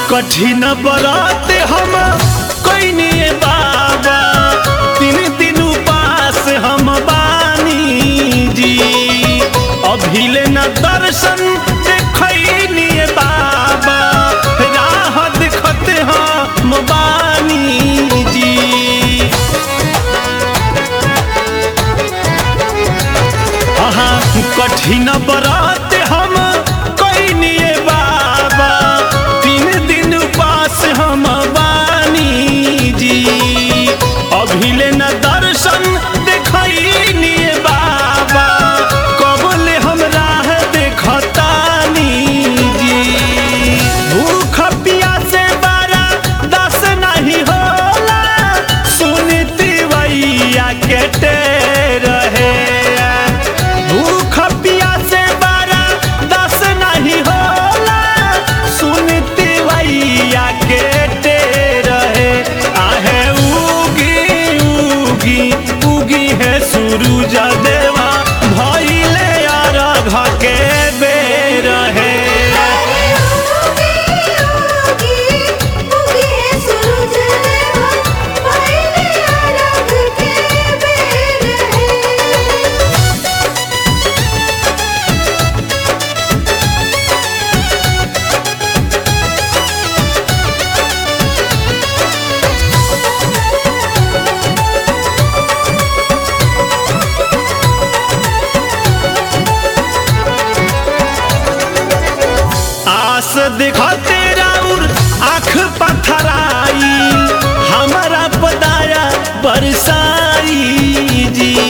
कठिन बरात हम कइनी बाबा 3 दिन उपास हम बानी जी अभिले न दर्शन देखैनी बाबा राह देखते हम बानी जी कठिन बरात हम कइनी बाबा 3 दिन उपास हम बानी जी अभिले न दर्शन देखैनी बाबा कबले हम राह देखतानी जी भूख प्यासे बारा दस नहीं होला सुनती वैया के रहे सूरज देवा भइले अरघ के बेर है आस दिखाते राउर आँख पथराई हमारा पदाया बरसाई जी